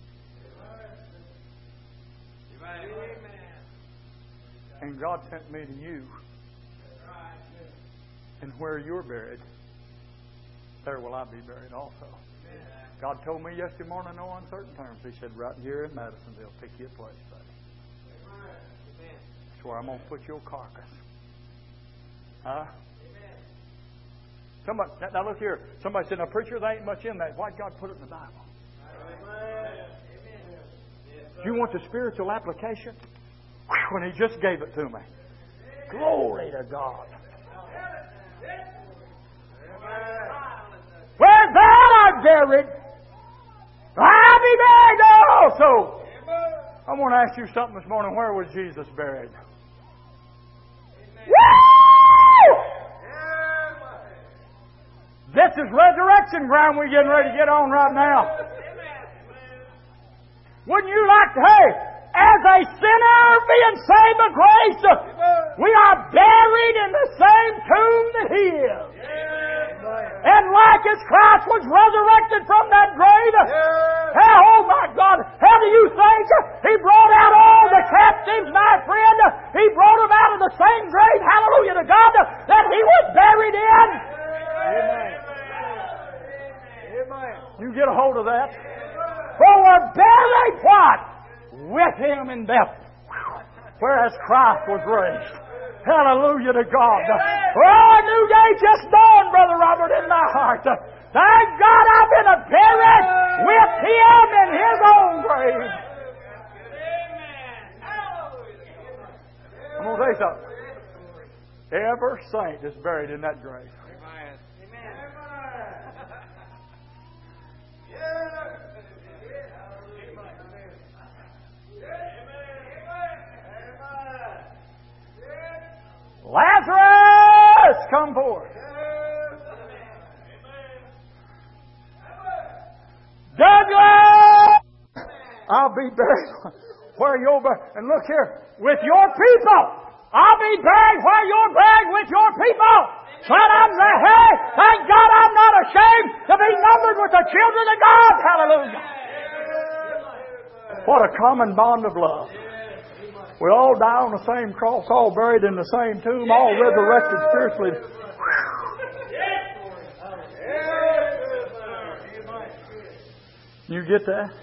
And God sent me to you. And where you're buried, there will I be buried also. God told me yesterday morning in no uncertain terms. He said, right here in Madisonville, pick you a place, buddy. That's where I'm going to put your carcass. Huh? Somebody, now look here. Somebody said, now preacher, there ain't much in that. Why'd God put it in the Bible? You want the spiritual application? When He just gave it to me. Glory to God. Where thou art buried, I'll be buried also. I want to ask you something this morning. Where was Jesus buried? Woo! This is resurrection ground we're getting ready to get on right now. Wouldn't you like to, hey, as a sinner being saved by grace, we are buried in the same tomb that He is. And like as Christ was resurrected from that grave, oh my God, how do you think He brought out all the captives, my friend? He brought them out of the same grave. How You get a hold of that. For we're buried what? With Him in death. Whereas Christ was raised. Hallelujah to God. Oh, a new day just dawned, Brother Robert, in my heart. Thank God I've been buried with Him in His own grave. I'm going to tell you something. Every saint is buried in that grave. Lazarus, come forth. Douglas, I'll be buried where you're buried. And look here, with your people. I'll be buried where you're buried with your people. But I'm there. Hey, thank God I'm not ashamed to be numbered with the children of God. Hallelujah. What a common bond of love. We all die on the same cross, all buried in the same tomb, all resurrected spiritually. You get that?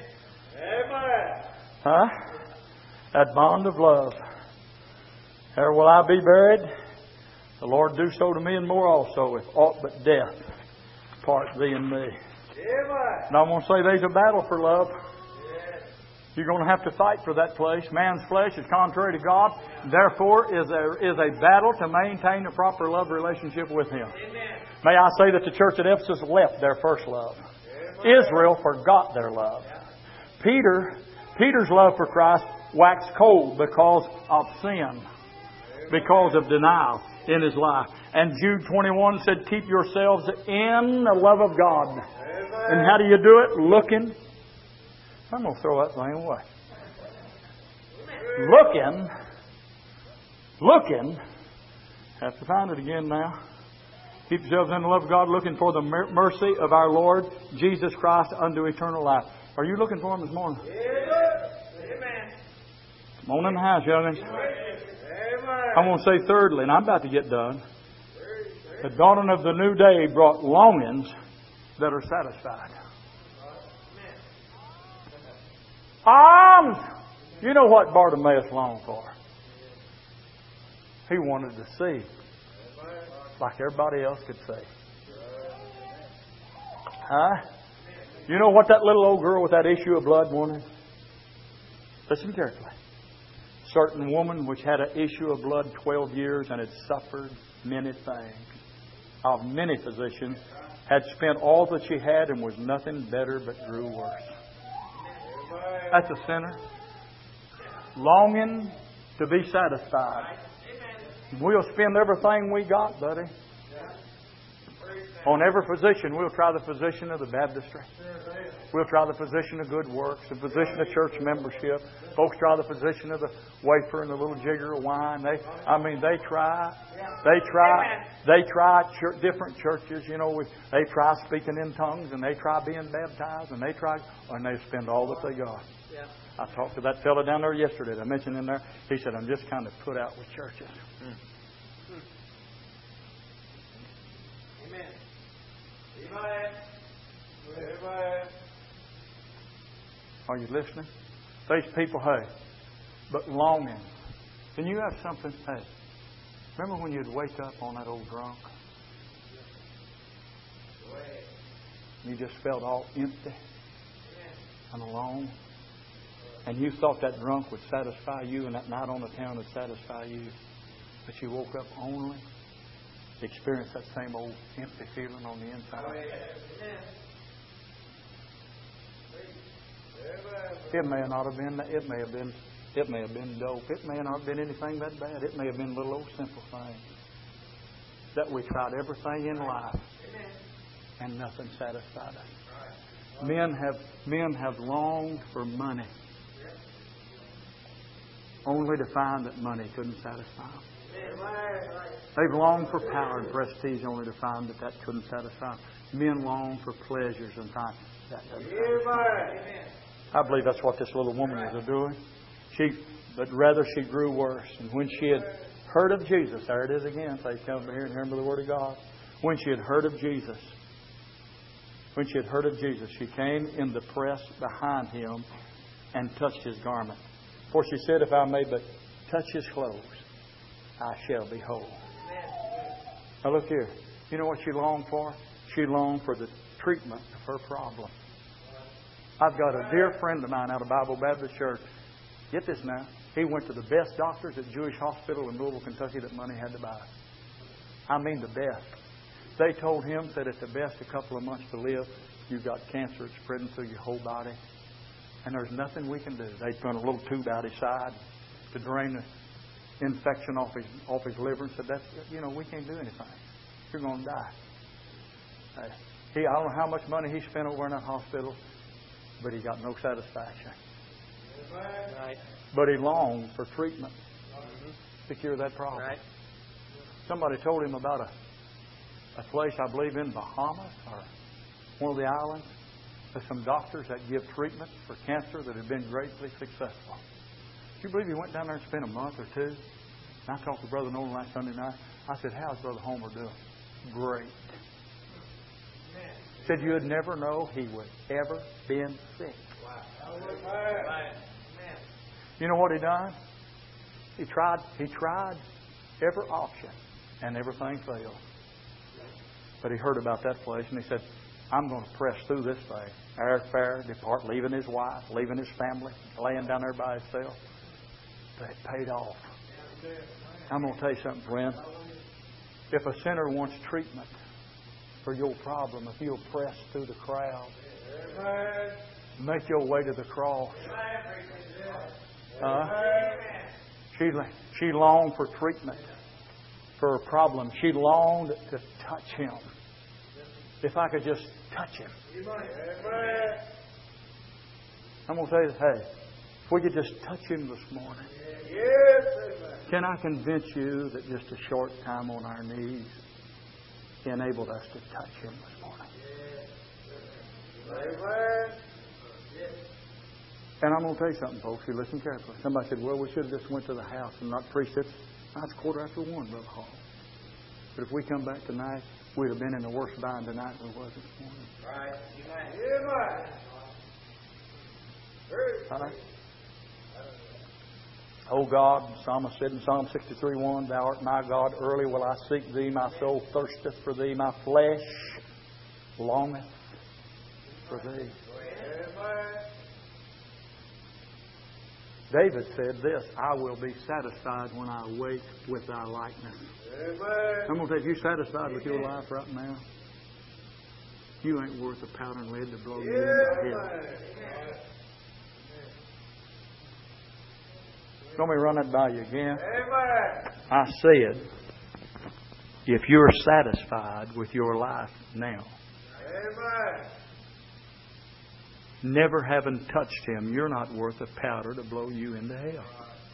Huh? That bond of love. There will I be buried. The Lord do so to me and more also, if aught but death part thee and me. And I'm going to say there's a battle for love. You're going to have to fight for that place. Man's flesh is contrary to God. Therefore, is a battle to maintain a proper love relationship with Him. May I say that the church at Ephesus left their first love. Israel forgot their love. Peter's love for Christ waxed cold because of sin, because of denial in his life. And Jude 21 said, keep yourselves in the love of God. And how do you do it? Looking. I'm going to throw that thing away. Looking. Have to find it again now. Keep yourselves in the love of God, looking for the mercy of our Lord Jesus Christ unto eternal life. Are you looking for Him this morning? Amen. Come on in the house, young'uns. I want to say thirdly, and I'm about to get done. The dawning of the new day brought longings that are satisfied. You know what Bartimaeus longed for? He wanted to see like everybody else could see. Huh? You know what that little old girl with that issue of blood wanted? Listen carefully. Certain woman which had an issue of blood 12 years and had suffered many things, of many physicians, had spent all that she had and was nothing better but grew worse. That's a sinner. Longing to be satisfied. We'll spend everything we got, buddy. On every physician, we'll try the physician of the baptistry. We'll try the physician of good works, the physician of church membership. Folks try the physician of the wafer and the little jigger of wine. They try different churches. You know, they try speaking in tongues, and they try being baptized, and they spend all that they got. Yeah. I talked to that fellow down there yesterday. I mentioned in there. He said, I'm just kind of put out with churches. Amen. Amen. Are you listening? These people, hey, but longing. Can you have something? Hey, remember when you'd wake up on that old drunk? You just felt all empty and alone. And you thought that drunk would satisfy you and that night on the town would satisfy you. But you woke up only to experience that same old empty feeling on the inside. It may not have been. It may have been dope. It may not have been anything that bad. It may have been little old simple things that we tried everything in life and nothing satisfied us. Men have longed for money, only to find that money couldn't satisfy them. They've longed for power and prestige, only to find that couldn't satisfy them. Men long for pleasures and find that doesn't satisfy them. I believe that's what this little woman was doing. But rather she grew worse. And when she had heard of Jesus, there it is again. Say, come here and hear the word of God. When she had heard of Jesus, When she had heard of Jesus, she came in the press behind Him and touched His garment. For she said, if I may but touch His clothes, I shall be whole. Now look here. You know what she longed for? She longed for the treatment of her problem. I've got a dear friend of mine out of Bible Baptist Church. Get this now. He went to the best doctors at Jewish Hospital in Louisville, Kentucky that money had to buy. I mean the best. They told him that at the best a couple of months to live, you've got cancer spreading through your whole body. And there's nothing we can do. They put a little tube out his side to drain the infection off his liver and said, we can't do anything. You're going to die. I don't know how much money he spent over in that hospital, but he got no satisfaction. Right. But he longed for treatment to cure that problem. Right. Somebody told him about a place, I believe, in Bahamas or one of the islands. There's some doctors that give treatment for cancer that have been greatly successful. Do you believe he went down there and spent a month or two? And I talked to Brother Nolan last Sunday night. I said, how's Brother Homer doing? Great. He said, you'd never know he would ever been sick. Wow. You know what he done? He tried every option and everything failed. But he heard about that place and he said, I'm going to press through this thing. Airfare, depart, leaving his wife, leaving his family, laying down there by himself. But it paid off. I'm going to tell you something, friend. If a sinner wants treatment for your problem, if you'll press through the crowd, make your way to the cross. She longed for treatment for her problem. She longed to touch Him. If I could just touch Him. I'm going to tell you, hey, if we could just touch Him this morning. Can I convince you that just a short time on our knees enabled us to touch Him this morning? And I'm going to tell you something, folks. You listen carefully. Somebody said, well, we should have just went to the house and not preached it. It's 1:15, Brother Hall. But if we come back tonight, we'd have been in a worse bind tonight than we was this morning. Right. Amen. O God, the psalmist said in Psalm 63:1, Thou art my God, early will I seek Thee. My soul thirsteth for Thee. My flesh longeth for Thee. David said this, I will be satisfied when I awake with Thy likeness. I'm going to tell you, if you're satisfied with your life right now, you ain't worth a powder and lead to blow you in the head. Let me run that by you again. I said, if you're satisfied with your life now, never having touched Him, you're not worth a powder to blow you into hell.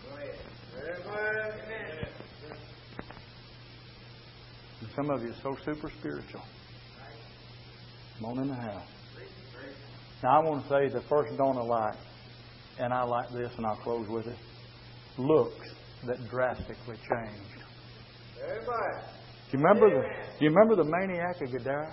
And some of you are so super spiritual. Come on in the house. Now I want to say the first dawn of light, and I like this and I'll close with it, looks that drastically changed. Do you remember the maniac of Gadara?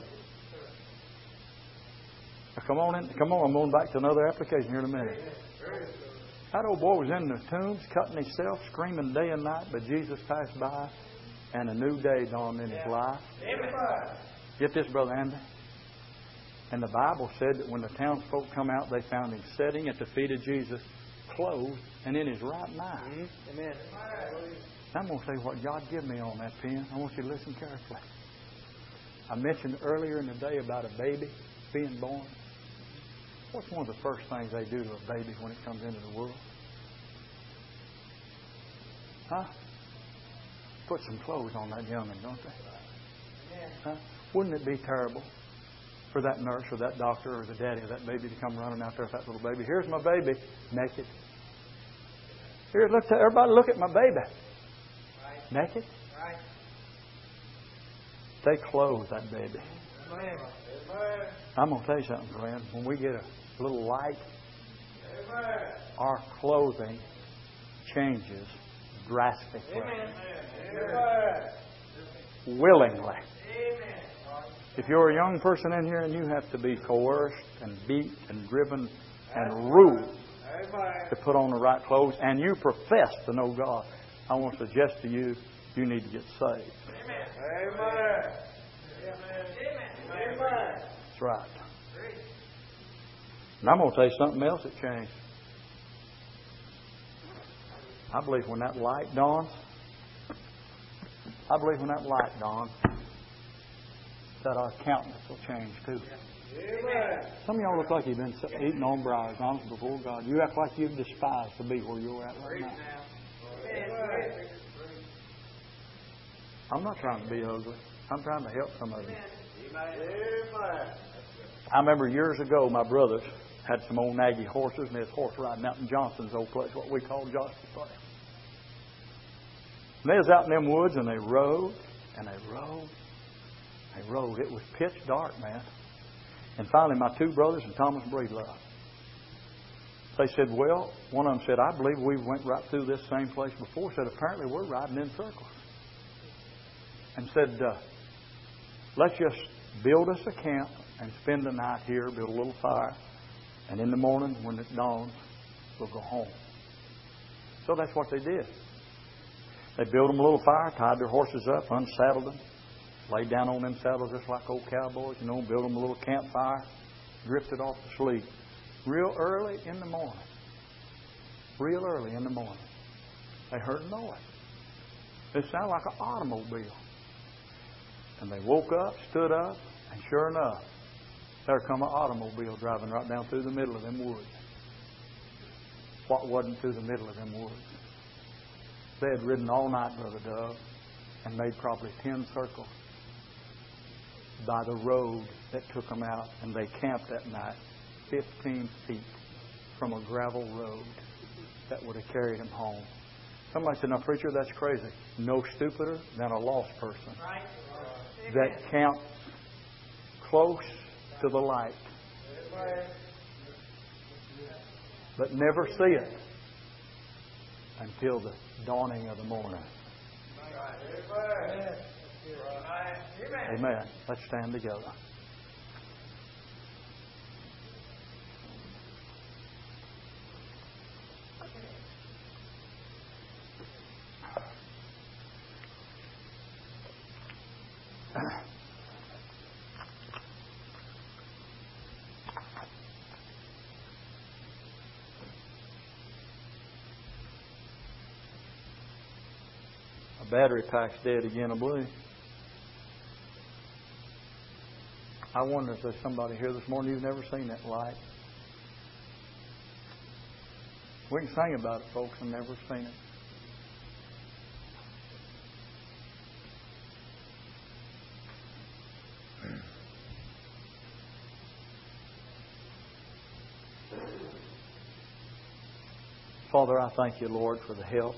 Come on, I'm going back to another application here in a minute. That old boy was in the tombs, cutting himself, screaming day and night, but Jesus passed by, and a new day dawned in his life. Get this, Brother Andy. And the Bible said that when the townsfolk come out, they found him sitting at the feet of Jesus, clothed and in his right mind. Amen. I'm going to say what God gave me on that pen. I want you to listen carefully. I mentioned earlier in the day about a baby being born. What's one of the first things they do to a baby when it comes into the world? Huh? Put some clothes on that young'un, don't they? Huh? Wouldn't it be terrible for that nurse or that doctor or the daddy of that baby to come running out there with that little baby? Here's my baby, naked. Here, everybody look at my baby. Naked? They clothe that baby. I'm going to tell you something, friend. When we get a little light, our clothing changes drastically. Willingly. If you're a young person in here and you have to be coerced and beat and driven and ruled to put on the right clothes, and you profess to know God, I want to suggest to you, you need to get saved. Amen. That's right. And I'm going to tell you something else that changed. I believe when that light dawns, that our countenance will change too. Amen. Some of y'all look like you've been eating on briars, honest before God. You act like you've despised to be where you're at right now. I'm not trying to be ugly. I'm trying to help some of you. I remember years ago, my brothers had some old naggy horses, and they was horse riding out in Johnson's old place, what we call Johnson's place. And they was out in them woods, and they rode, and they rode. They rode. It was pitch dark, man. And finally, my two brothers and Thomas Breedlove, they said, well, one of them said, I believe we went right through this same place before. Said, apparently we're riding in circles. And said, let's just build us a camp and spend the night here, build a little fire. And in the morning, when it dawns, we'll go home. So that's what they did. They built them a little fire, tied their horses up, unsaddled them, laid down on them saddles just like old cowboys, built them a little campfire, drifted off to sleep. Real early in the morning. They heard a noise. It sounded like an automobile. And they woke up, stood up, and sure enough, there come an automobile driving right down through the middle of them woods. What wasn't through the middle of them woods? They had ridden all night, Brother Dove, and made probably 10 circles by the road that took them out, and they camped that night 15 feet from a gravel road that would have carried them home. Somebody said, now, preacher, that's crazy. No stupider than a lost person that camps close to the light but never see it until the dawning of the morning. Amen. Let's stand together. Battery pack's dead again, I believe. I wonder if there's somebody here this morning who's never seen that light. We can sing about it, folks, and never seen it. Father, I thank you, Lord, for the help.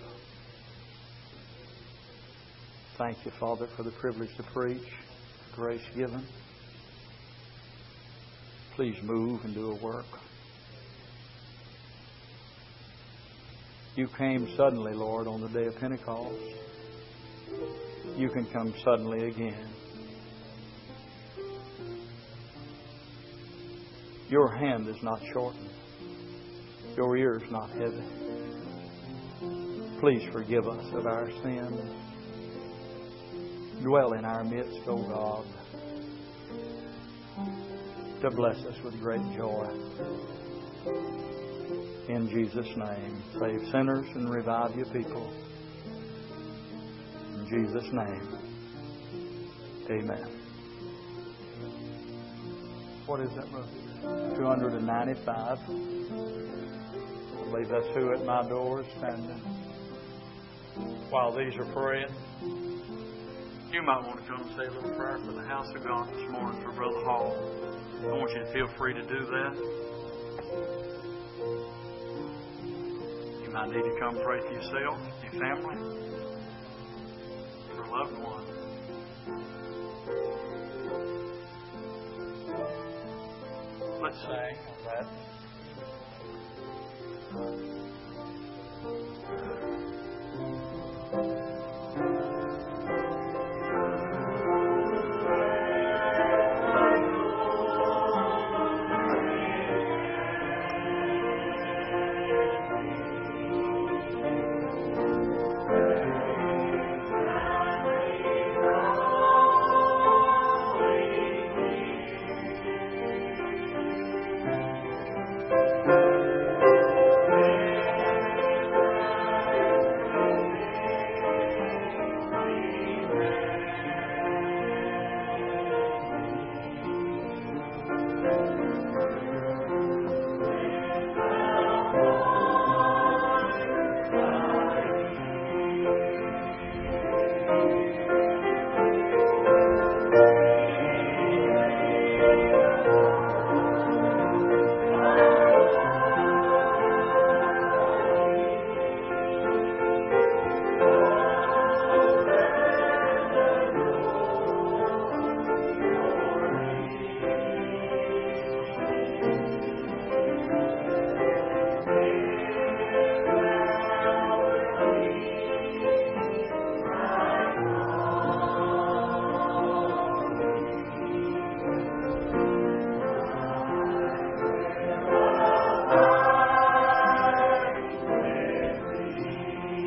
Thank you, Father, for the privilege to preach, the grace given. Please move and do a work. You came suddenly, Lord, on the day of Pentecost. You can come suddenly again. Your hand is not shortened. Your ear is not heavy. Please forgive us of our sins. Dwell in our midst, O God, to bless us with great joy. In Jesus' name, save sinners and revive your people. In Jesus' name, amen. What is that, brother? 295. I believe that's who at my door is standing. While these are praying, you might want to come and say a little prayer for the house of God this morning for Brother Hall. I want you to feel free to do that. You might need to come pray for yourself, your family, for a loved one. Let's sing on that.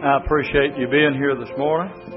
I appreciate you being here this morning.